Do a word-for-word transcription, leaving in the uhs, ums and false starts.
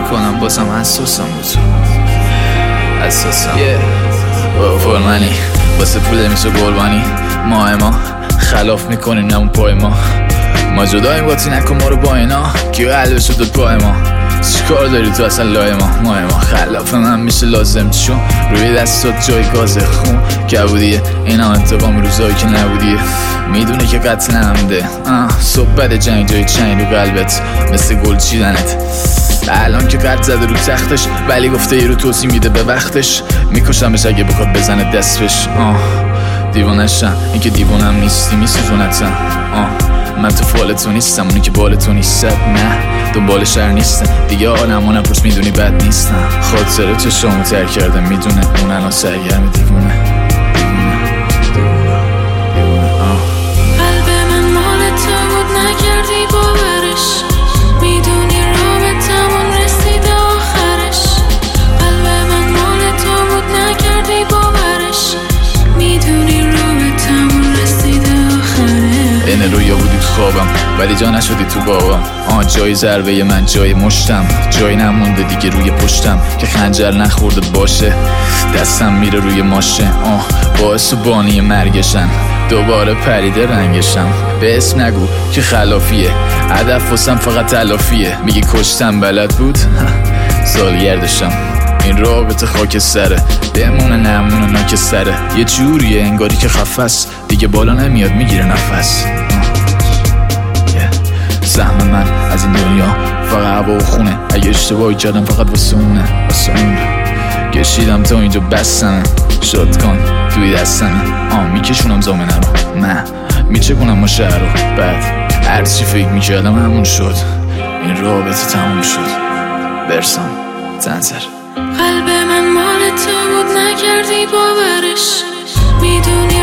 میکنم بازم حساسم بود حساسم yeah. فرمانی واسه پول میشه قربانی ماه ما خلاف میکنیم نمون پای ما ما جداییم باتی نکن ما رو با اینا کی قلبش رو داد پای ما چیکار داری تو اصلا لای ما ماه ما خلاف من میشه لازم چون روی دستات جای گاز خون کبودیه اینا انتقام روزایی که نبودیه میدونه که قتل نمده صحبت جنگ جای چنگ رو قلبت مثل گل چیدنت الان که قد زده رو تختش ولی گفته ای رو توضیح میده به وقتش میکشمش اگه بخواد بزنه دستش آه دیوانشم این که دیوانم نیستی میسوزونتم آه من تو فالتو نیستم اونی که بالتو نیست نه دنبال شهر نیستم دیگه آنمو نپرس میدونی بد نیستم خاطره چشامو تر کرده میدونه اون الان سرگرم دیوونه این رویا بودی تو خوابم ولی جا نشدی تو بابام آه جای ضربه من جای مشتم جای نمونده دیگه روی پشتم که خنجر نخورده باشه دستم میره روی ماشه آه باعث و بانی مرگشن دوباره پریده رنگشم به اسم نگو که خلافیه هدف واسم فقط تلافیه میگی کشتم بلد بود سالگردشم این رابطه خاک سره بمونه نمونه ناک سره یه جوریه انگاری که خفص دیگه بالا نمیاد میگیره نفس سهم من از این دنیا فقط هوا و خونه اگه اشتباهی کردم فقط واسه اونه واسه اون کشیدم تا اینجا بستنه شد کن توی دستنه آه میکشونم زامنه رو نه میچکنم ما شهر رو بعد هرچی فکر میکردم همون شد این رابطه تموم شد برسم تنظر قلب من مال تو بود نکردی باورش میدونی